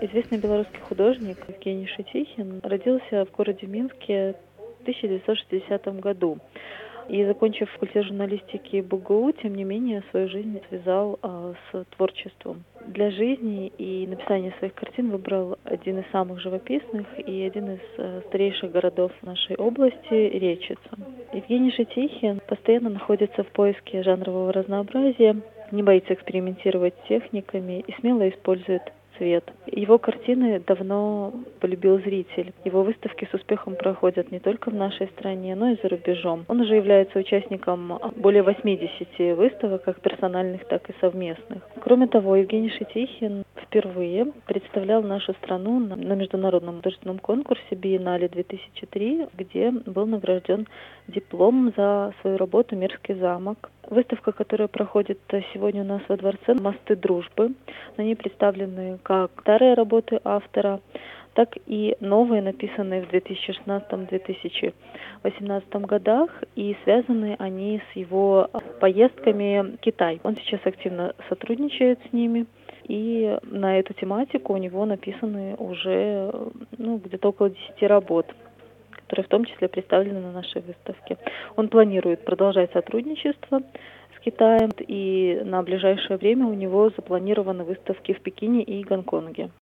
Известный белорусский художник Евгений Шитихин родился в городе Минске в 1960 году. И, закончив факультет журналистики БГУ, тем не менее, свою жизнь связал с творчеством. Для жизни и написания своих картин выбрал один из самых живописных и один из старейших городов нашей области — Речицу. Евгений Шитихин постоянно находится в поиске жанрового разнообразия, не боится экспериментировать с техниками и смело использует цвет. Его картины давно полюбил зритель. Его выставки с успехом проходят не только в нашей стране, но и за рубежом. Он уже является участником более 80 выставок, как персональных, так и совместных. Кроме того, Евгений Шитихин впервые представлял нашу страну на международном художественном конкурсе Биеннале 2003, где был награжден дипломом за свою работу «Мирский замок». Выставка, которая проходит сегодня у нас во дворце «Мосты дружбы». На ней представлены как старые работы автора, так и новые, написанные в 2016-2018 годах, и связаны они с его поездками в Китай. Он сейчас активно сотрудничает с ними, и на эту тематику у него написаны уже где-то около 10 работ, которые в том числе представлены на нашей выставке. Он планирует продолжать сотрудничество с Китаем, и на ближайшее время у него запланированы выставки в Пекине и Гонконге.